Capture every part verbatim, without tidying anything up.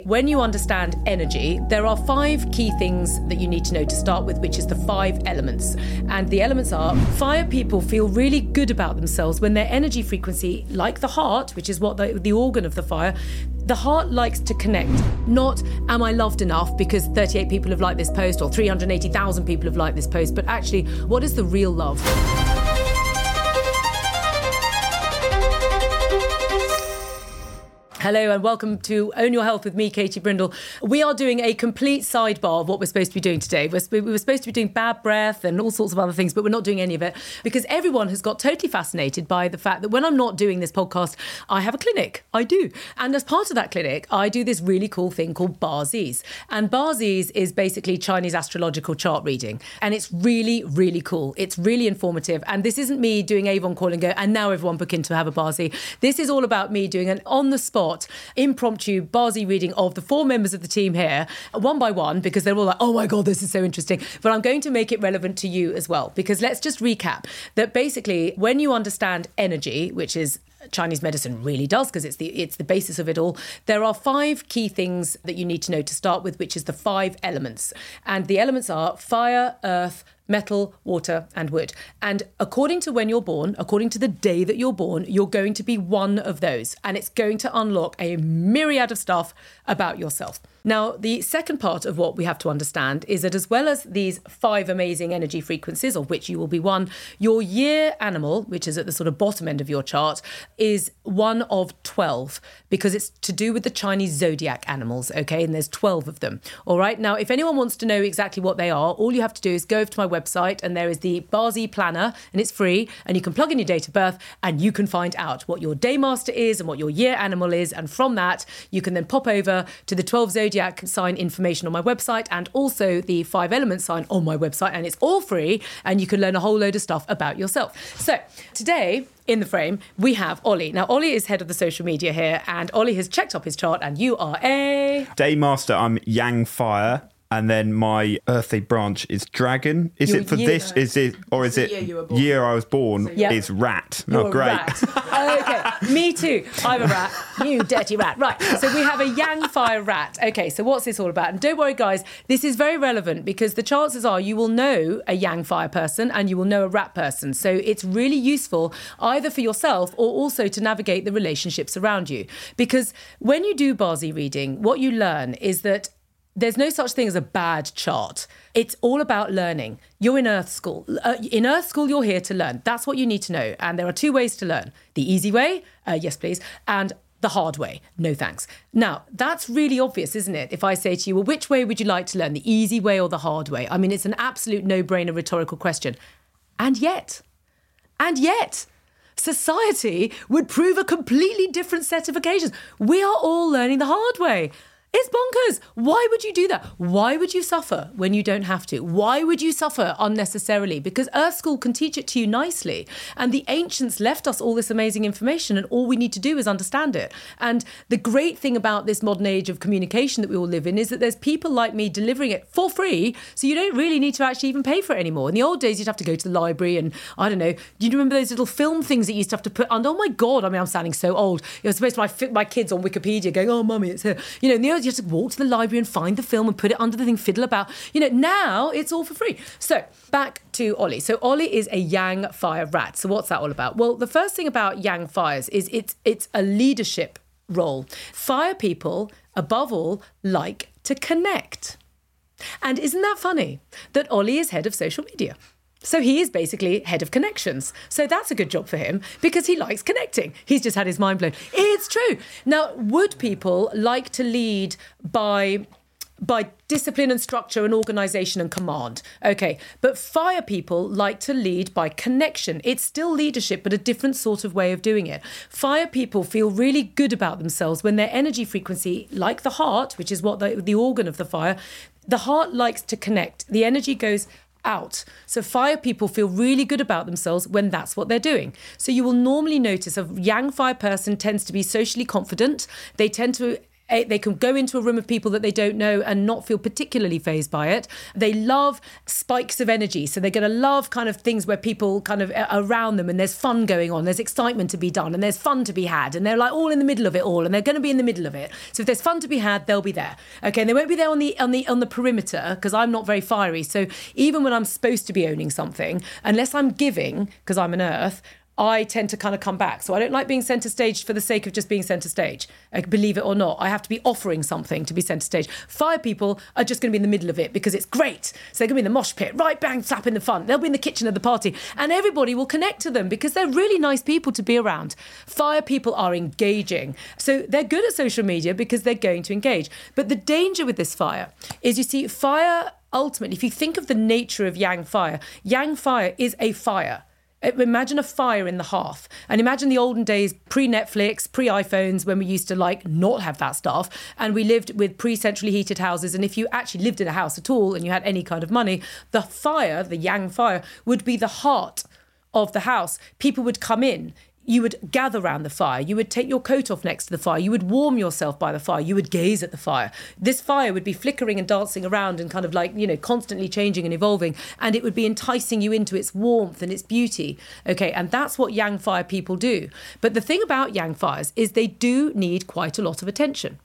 when you understand energy, there are five key things that you need to know to start with, which is the five elements. And the elements are: fire people feel really good about themselves when their energy frequency, like the heart, which is what the, the organ of the fire, the heart likes to connect. Not, am I loved enough because thirty-eight people have liked this post or three hundred eighty thousand people have liked this post, but actually, what is the real love? Hello and welcome to Own Your Health with me, Katie Brindle. We are doing a complete sidebar of what we're supposed to be doing today. We're, we were supposed to be doing bad breath and all sorts of other things, but we're not doing any of it because everyone has got totally fascinated by the fact that when I'm not doing this podcast, I have a clinic. I do. And as part of that clinic, I do this really cool thing called Bazi's. And Bazi's is basically Chinese astrological chart reading. And it's really, really cool. It's really informative. And this isn't me doing Avon call and go, and now everyone book in to have a Bazi. This is all about me doing an on-the-spot impromptu Bazi reading of the four members of the team here, one by one, because they're all like, oh my God, this is so interesting. But I'm going to make it relevant to you as well, because let's just recap that basically when you understand energy, which is Chinese medicine really does, because it's the it's the basis of it all. There are five key things that you need to know to start with, which is the five elements. And the elements are fire, earth, metal, water, and wood. And according to when you're born, according to the day that you're born, you're going to be one of those. And it's going to unlock a myriad of stuff about yourself. Now, the second part of what we have to understand is that as well as these five amazing energy frequencies, of which you will be one, your year animal, which is at the sort of bottom end of your chart, is one of twelve, because it's to do with the Chinese zodiac animals, okay? And there's twelve of them, all right? Now, if anyone wants to know exactly what they are, all you have to do is go over to my website, and there is the Bazi Planner, and it's free, and you can plug in your date of birth, and you can find out what your daymaster is and what your year animal is, and from that, you can then pop over to the twelve zodiac sign information on my website and also the five element sign on my website, and it's all free, and you can learn a whole load of stuff about yourself. So today in the frame we have Ollie. Now Ollie is head of the social media here, and Ollie has checked up his chart, and you are a Daymaster. I'm Yang Fire. And then my earthly branch is dragon. Is Your it for year- this? Is it, or is it year you were born. year I was born? Yeah. Is rat? You're Oh, a great! rat. Okay, me too. I'm a rat. You dirty rat. Right. So we have a Yang Fire rat. Okay. So what's this all about? And don't worry, guys. This is very relevant because the chances are you will know a Yang Fire person and you will know a rat person. So it's really useful either for yourself or also to navigate the relationships around you. Because when you do Bazi reading, what you learn is that there's no such thing as a bad chart. It's all about learning. You're in Earth School. Uh, in Earth School, you're here to learn. That's what you need to know. And there are two ways to learn. The easy way, uh, yes, please, and the hard way, no thanks. Now, that's really obvious, isn't it? If I say to you, well, which way would you like to learn, the easy way or the hard way? I mean, it's an absolute no-brainer rhetorical question. And yet, and yet, society would prove a completely different set of occasions. We are all learning the hard way. It's bonkers. Why would you do that? Why would you suffer when you don't have to? Why would you suffer unnecessarily? Because Earth School can teach it to you nicely. And the ancients left us all this amazing information, and all we need to do is understand it. And the great thing about this modern age of communication that we all live in is that there's people like me delivering it for free, so you don't really need to actually even pay for it anymore. In the old days, you'd have to go to the library and, I don't know, do you remember those little film things that you used to have to put under? Oh my God, I mean, I'm sounding so old. You're supposed to my, my kids on Wikipedia going, oh, mummy, it's here. You know, in the old you have to walk to the library and find the film and put it under the thing, fiddle about. You know, now it's all for free. So back to Ollie. So Ollie is a Yang Fire rat. So what's that all about? Well, the first thing about Yang Fires is it's it's a leadership role. Fire people, above all, like to connect. And isn't that funny that Ollie is head of social media? So he is basically head of connections. So that's a good job for him because he likes connecting. He's just had his mind blown. It's true. Now, wood people like to lead by by discipline and structure and organisation and command. Okay, but fire people like to lead by connection. It's still leadership, but a different sort of way of doing it. Fire people feel really good about themselves when their energy frequency, like the heart, which is what the, the organ of the fire, the heart likes to connect. The energy goes out. So fire people feel really good about themselves when that's what they're doing. So you will normally notice a Yang fire person tends to be socially confident. They tend to They can go into a room of people that they don't know and not feel particularly fazed by it. They love spikes of energy. So they're going to love kind of things where people kind of are around them and there's fun going on. There's excitement to be done and there's fun to be had. And they're like all in the middle of it all. And they're going to be in the middle of it. So if there's fun to be had, they'll be there. Okay. And they won't be there on the, on the, on the perimeter because I'm not very fiery. So even when I'm supposed to be owning something, unless I'm giving, because I'm an earth, I tend to kind of come back. So I don't like being centre stage for the sake of just being centre stage. Believe it or not, I have to be offering something to be centre stage. Fire people are just going to be in the middle of it because it's great. So they're going to be in the mosh pit, right bang, slap in the fun. They'll be in the kitchen of the party and everybody will connect to them because they're really nice people to be around. Fire people are engaging. So they're good at social media because they're going to engage. But the danger with this fire is, you see, fire ultimately, if you think of the nature of yang fire, yang fire is a fire. Imagine a fire in the hearth and imagine the olden days, pre-Netflix, pre-iPhones, when we used to like not have that stuff and we lived with pre-centrally heated houses. And if you actually lived in a house at all and you had any kind of money, the fire, the yang fire, would be the heart of the house. People would come in. You would gather around the fire. You would take your coat off next to the fire. You would warm yourself by the fire. You would gaze at the fire. This fire would be flickering and dancing around and kind of like, you know, constantly changing and evolving. And it would be enticing you into its warmth and its beauty. Okay, and that's what yang fire people do. But the thing about yang fires is they do need quite a lot of attention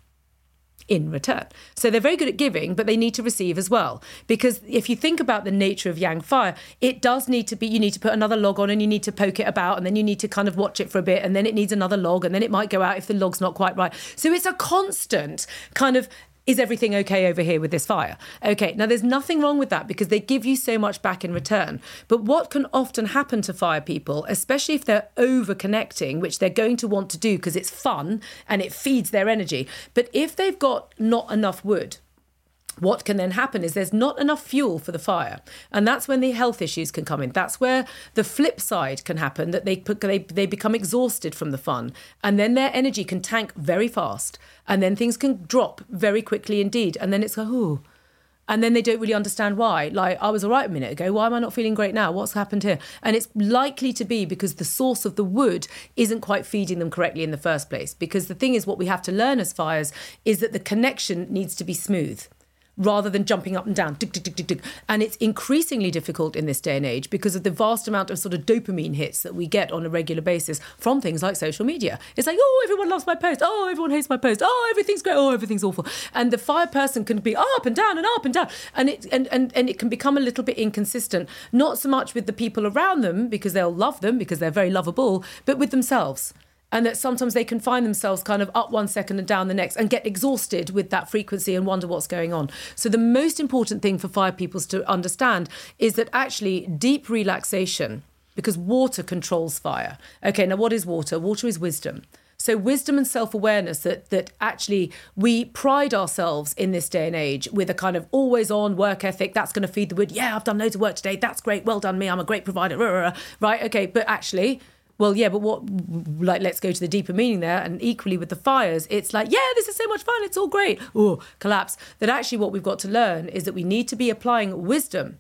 in return. So they're very good at giving, but they need to receive as well. Because if you think about the nature of yang fire, it does need to be, you need to put another log on and you need to poke it about and then you need to kind of watch it for a bit and then it needs another log and then it might go out if the log's not quite right. So it's a constant kind of, is everything okay over here with this fire? Okay, now there's nothing wrong with that because they give you so much back in return. But what can often happen to fire people, especially if they're over connecting, which they're going to want to do because it's fun and it feeds their energy. But if they've got not enough wood, what can then happen is there's not enough fuel for the fire. And that's when the health issues can come in. That's where the flip side can happen, that they they, they become exhausted from the fun. And then their energy can tank very fast. And then things can drop very quickly indeed. And then it's like, ooh. And then they don't really understand why. Like, I was all right a minute ago. Why am I not feeling great now? What's happened here? And it's likely to be because the source of the wood isn't quite feeding them correctly in the first place. Because the thing is, what we have to learn as fires is that the connection needs to be smooth, rather than jumping up and down. Tick, tick, tick, tick, tick. And it's increasingly difficult in this day and age because of the vast amount of sort of dopamine hits that we get on a regular basis from things like social media. It's like, oh, everyone loves my post. Oh, everyone hates my post. Oh, everything's great. Oh, everything's awful. And the fire person can be up and down and up and down. And it, and, and, and it can become a little bit inconsistent, not so much with the people around them because they'll love them because they're very lovable, but with themselves. And that sometimes they can find themselves kind of up one second and down the next and get exhausted with that frequency and wonder what's going on. So the most important thing for fire peoples to understand is that actually deep relaxation, because water controls fire. Okay, now what is water? Water is wisdom. So wisdom and self-awareness that that actually we pride ourselves in this day and age with a kind of always on work ethic. That's going to feed the wood. Yeah, I've done loads of work today. That's great. Well done me. I'm a great provider. Right. Okay. But actually, well, yeah, but what, like, let's go to the deeper meaning there. And equally with the fires, it's like, yeah, this is so much fun. It's all great. Oh, collapse. That actually what we've got to learn is that we need to be applying wisdom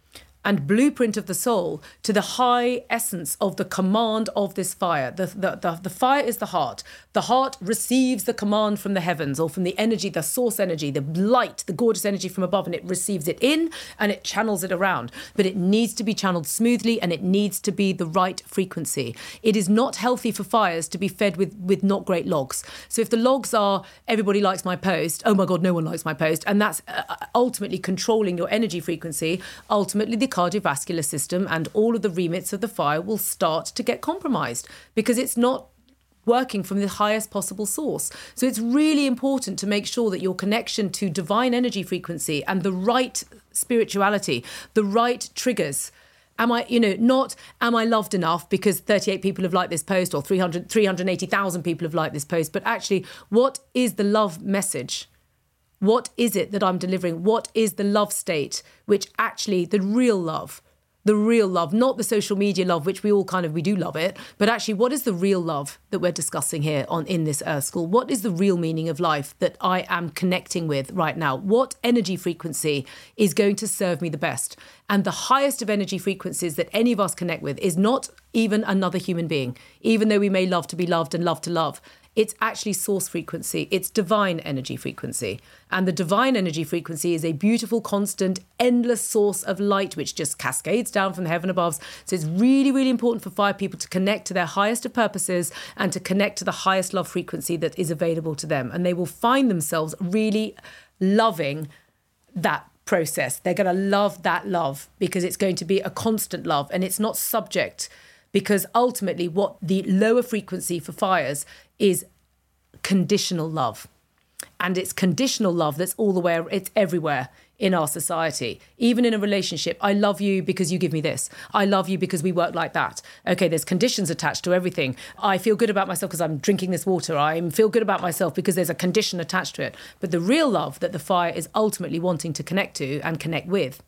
and blueprint of the soul to the high essence of the command of this fire. The, the, the, the fire is the heart. The heart receives the command from the heavens or from the energy, the source energy, the light, the gorgeous energy from above, and it receives it in and it channels it around. But it needs to be channeled smoothly and it needs to be the right frequency. It is not healthy for fires to be fed with, with not great logs. So if the logs are, everybody likes my post, oh my God, no one likes my post, and that's uh, ultimately controlling your energy frequency, ultimately the cardiovascular system and all of the remits of the fire will start to get compromised because it's not working from the highest possible source. So it's really important to make sure that your connection to divine energy frequency and the right spirituality, the right triggers. Am I, you know, not am I loved enough because thirty-eight people have liked this post or three hundred, three hundred eighty thousand people have liked this post, but actually what is the love message? What is it that I'm delivering? What is the love state, which actually the real love, the real love, not the social media love, which we all kind of, we do love it, but actually what is the real love that we're discussing here on in this Earth School? What is the real meaning of life that I am connecting with right now? What energy frequency is going to serve me the best? And the highest of energy frequencies that any of us connect with is not even another human being, even though we may love to be loved and love to love. It's actually source frequency. It's divine energy frequency. And the divine energy frequency is a beautiful, constant, endless source of light which just cascades down from the heaven above. So it's really, really important for fire people to connect to their highest of purposes and to connect to the highest love frequency that is available to them. And they will find themselves really loving that process. They're going to love that love because it's going to be a constant love and it's not subject, because ultimately what the lower frequency for fires is conditional love. And it's conditional love that's all the way, it's everywhere in our society. Even in a relationship, I love you because you give me this. I love you because we work like that. Okay, there's conditions attached to everything. I feel good about myself because I'm drinking this water. I feel good about myself because there's a condition attached to it. But the real love that the fire is ultimately wanting to connect to and connect with,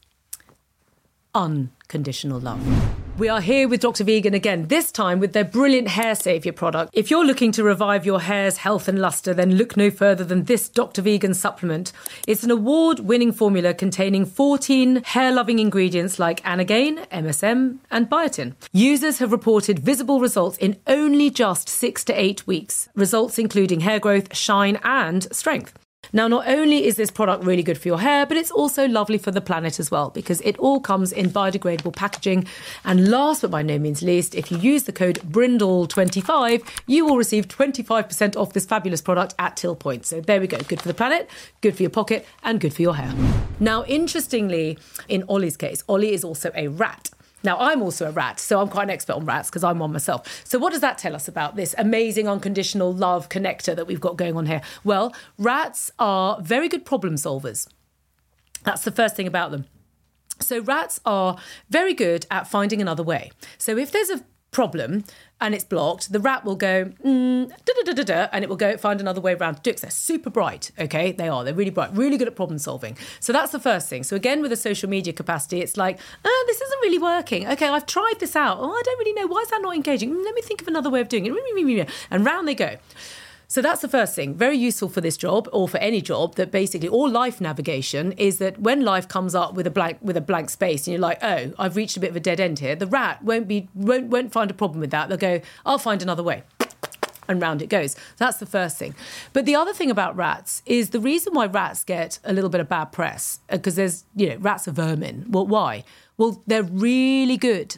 unconditional love. We are here with Doctor Vegan again, this time with their brilliant Hair Saviour product. If you're looking to revive your hair's health and lustre, then look no further than this Doctor Vegan supplement. It's an award-winning formula containing fourteen hair-loving ingredients like Anagain, M S M and biotin. Users have reported visible results in only just six to eight weeks. Results including hair growth, shine and strength. Now, not only is this product really good for your hair, but it's also lovely for the planet as well, because it all comes in biodegradable packaging. And last but by no means least, if you use the code Brindle twenty-five, you will receive twenty-five percent off this fabulous product at till point. So there we go. Good for the planet, good for your pocket, and good for your hair. Now, interestingly, in Ollie's case, Ollie is also a rat. Now, I'm also a rat, so I'm quite an expert on rats because I'm one myself. So what does that tell us about this amazing unconditional love connector that we've got going on here? Well, rats are very good problem solvers. That's the first thing about them. So rats are very good at finding another way. So if there's a problem and it's blocked, the rat will go, mm, da, da, da, da, da, and it will go find another way around to do it. They're super bright, okay? They are. They're really bright, really good at problem solving. So that's the first thing. So again, with a social media capacity, it's like, oh, this isn't really working. Okay, I've tried this out. Oh, I don't really know. Why is that not engaging? Mm, let me think of another way of doing it. And round they go. So that's the first thing. Very useful for this job or for any job, that basically all life navigation is that when life comes up with a blank with a blank space and you're like, oh, I've reached a bit of a dead end here, the rat won't be won't won't find a problem with that. They'll go, I'll find another way. And round it goes. That's the first thing. But the other thing about rats is the reason why rats get a little bit of bad press, because there's, you know, rats are vermin. Well, why? Well, they're really good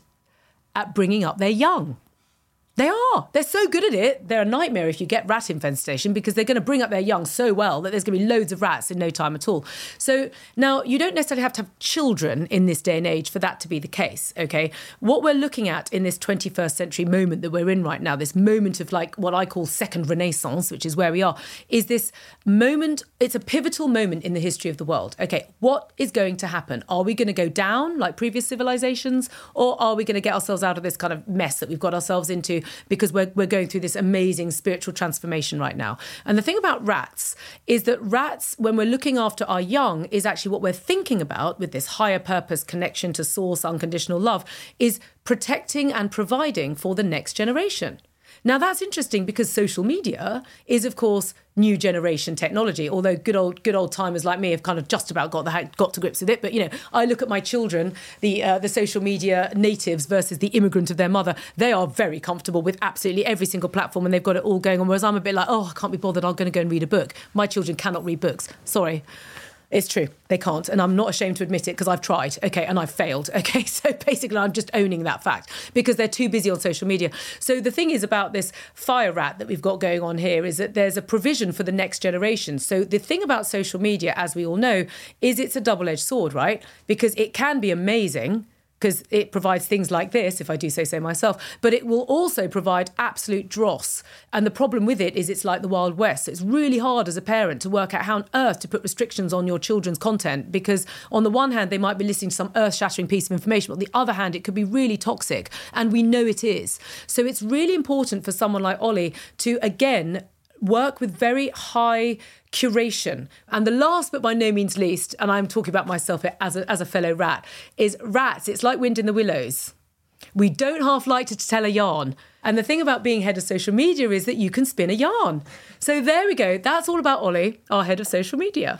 at bringing up their young. They are. They're so good at it. They're a nightmare if you get rat infestation, because they're going to bring up their young so well that there's going to be loads of rats in no time at all. So now you don't necessarily have to have children in this day and age for that to be the case, okay? What we're looking at in this twenty-first century moment that we're in right now, this moment of like what I call second renaissance, which is where we are, is this moment, it's a pivotal moment in the history of the world. Okay, what is going to happen? Are we going to go down like previous civilizations, or are we going to get ourselves out of this kind of mess that we've got ourselves into, because we're, we're going through this amazing spiritual transformation right now? And the thing about rats is that rats, when we're looking after our young, is actually what we're thinking about with this higher purpose connection to source, unconditional love, is protecting and providing for the next generation. Now, that's interesting because social media is, of course, new generation technology, although good old good old timers like me have kind of just about got the got to grips with it. But, you know, I look at my children, the uh, the social media natives versus the immigrant of their mother. They are very comfortable with absolutely every single platform and they've got it all going on, whereas I'm a bit like, oh, I can't be bothered. I'm going to go and read a book. My children cannot read books. Sorry. It's true. They can't. And I'm not ashamed to admit it because I've tried. Okay. And I've failed. Okay. So basically I'm just owning that fact because they're too busy on social media. So the thing is about this fire rat that we've got going on here is that there's a provision for the next generation. So the thing about social media, as we all know, is it's a double-edged sword, right? Because it can be amazing, because it provides things like this, if I do say so myself, but it will also provide absolute dross. And the problem with it is it's like the Wild West. It's really hard as a parent to work out how on earth to put restrictions on your children's content, because on the one hand, they might be listening to some earth-shattering piece of information, but on the other hand, it could be really toxic. And we know it is. So it's really important for someone like Ollie to, again, work with very high curation. And the last but by no means least, and I'm talking about myself as a, as a fellow rat, is rats. It's like wind in the willows. We don't half like to tell a yarn. And the thing about being head of social media is that you can spin a yarn. So there we go. That's all about Ollie, our head of social media.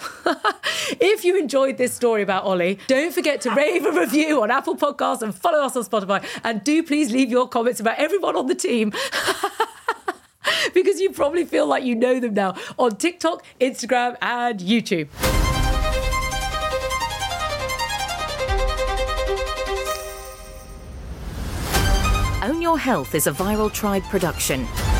If you enjoyed this story about Ollie, don't forget to rave a review on Apple Podcasts and follow us on Spotify. And do please leave your comments about everyone on the team. because you probably feel like you know them now on TikTok, Instagram, and YouTube. Own Your Health is a Viral Tribe production.